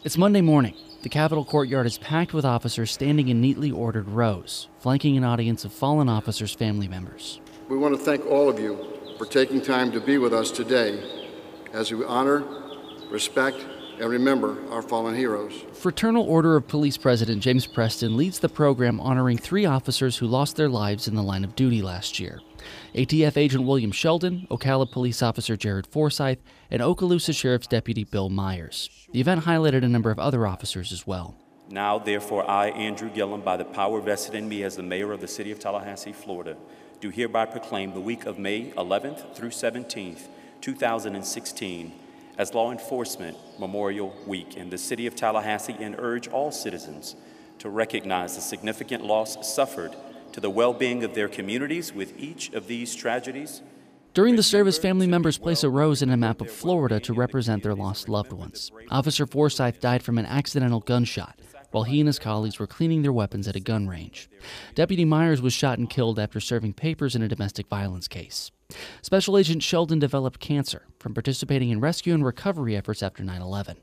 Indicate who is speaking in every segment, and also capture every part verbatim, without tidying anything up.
Speaker 1: It's Monday morning. The Capitol courtyard is packed with officers standing in neatly ordered rows, flanking an audience of fallen officers' family members.
Speaker 2: We want to thank all of you for taking time to be with us today as we honor, respect, and remember our fallen heroes.
Speaker 1: Fraternal Order of Police President James Preston leads the program honoring three officers who lost their lives in the line of duty last year. A T F Agent William Sheldon, Ocala Police Officer Jared Forsyth, and Okaloosa Sheriff's Deputy Bill Myers. The event highlighted a number of other officers as well.
Speaker 3: Now, therefore, I, Andrew Gillum, by the power vested in me as the mayor of the city of Tallahassee, Florida, do hereby proclaim the week of May eleventh through seventeenth, two thousand sixteen, as Law Enforcement Memorial Week in the city of Tallahassee, and urge all citizens to recognize the significant loss suffered to the well-being of their communities with each of these tragedies.
Speaker 1: During the service, family members place a rose in a map of Florida to represent their lost loved ones. Officer Forsyth died from an accidental gunshot while he and his colleagues were cleaning their weapons at a gun range. Deputy Myers was shot and killed after serving papers in a domestic violence case. Special Agent Sheldon developed cancer from participating in rescue and recovery efforts after nine eleven.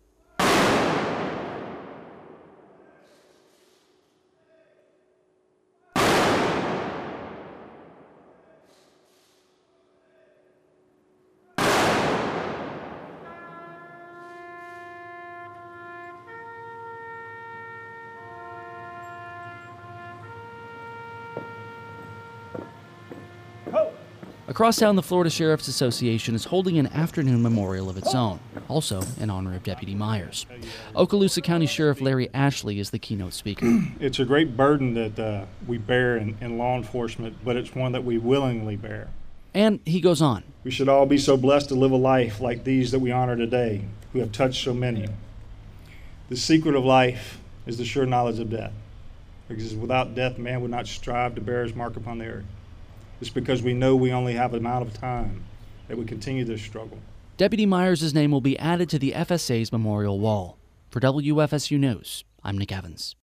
Speaker 1: Across town, the Florida Sheriff's Association is holding an afternoon memorial of its own, also in honor of Deputy Myers. Okaloosa County Sheriff Larry Ashley is the keynote speaker.
Speaker 4: It's a great burden that uh, we bear in, in law enforcement, but it's one that we willingly bear.
Speaker 1: And he goes on.
Speaker 4: We should all be so blessed to live a life like these that we honor today, who have touched so many. The secret of life is the sure knowledge of death, because without death, man would not strive to bear his mark upon the earth. It's because we know we only have an amount of time that we continue this struggle.
Speaker 1: Deputy Myers' name will be added to the F S A's memorial wall. For W F S U News, I'm Nick Evans.